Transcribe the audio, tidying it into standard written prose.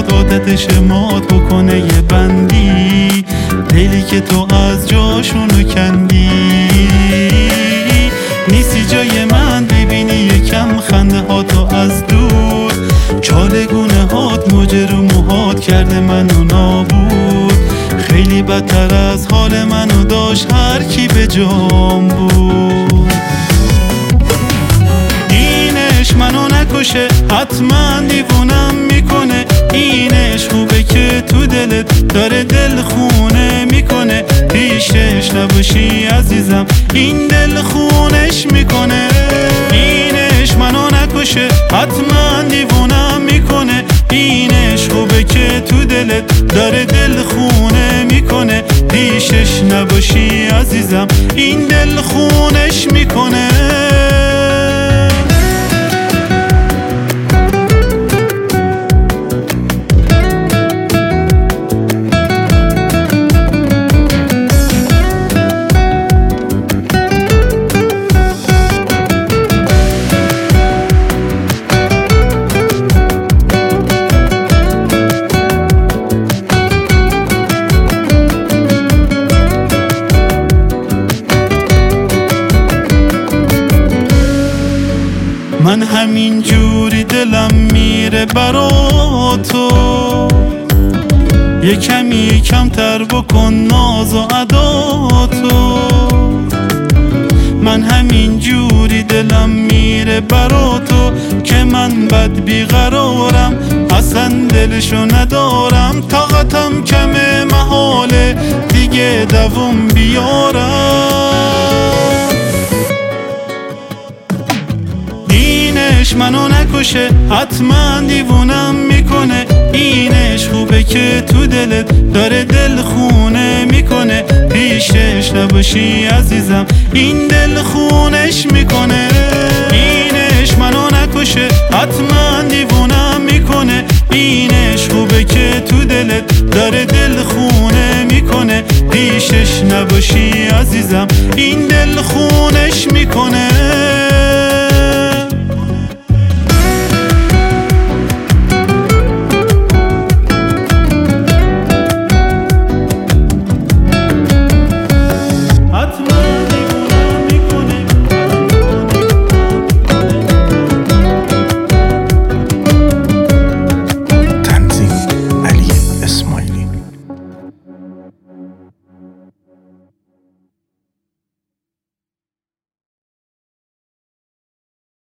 بیاد عادتش مات بکنه یه بندی، دلی که تو از جاشونو کندی. نیستی جای من ببینی یکم خنده هاتو از دور، چالگونه هات موج رو موهات کرده منو نابود. خیلی بدتر از حال منو داشت هر کی به جام بود. اینش منو نکشه حتما دیوونم میکنه، اینش خوبه که تو دلت داره دل خونه میکنه. پیشش نباشی عزیزم این دل خونش میکنه. اینش منو نکشه حتما دیوونم میکنه، اینش خوبه که تو دلت داره دل خونه میکنه. پیشش نباشی عزیزم این دل خونش میکنه. من همین جوری دلم میره برا تو، یه کمی کمتر بکن ناز و ادا تو. من همین جوری دلم میره برا تو که من بد بیقرارم، اصلا دلشو ندارم. طاقتم کمه محاله دیگه دووم بیارم. اینش منو نکشه حتما دیوونم میکنه، اینش خوبه که تو دلت داره دل خونه میکنه. پیشش نباشی عزیزم این دل خونش میکنه. اینش منو نکشه حتما دیوونم میکنه، اینش خوبه که تو دلت داره دل خونه میکنه. پیشش نباشی عزیزم این دل خونش میکنه.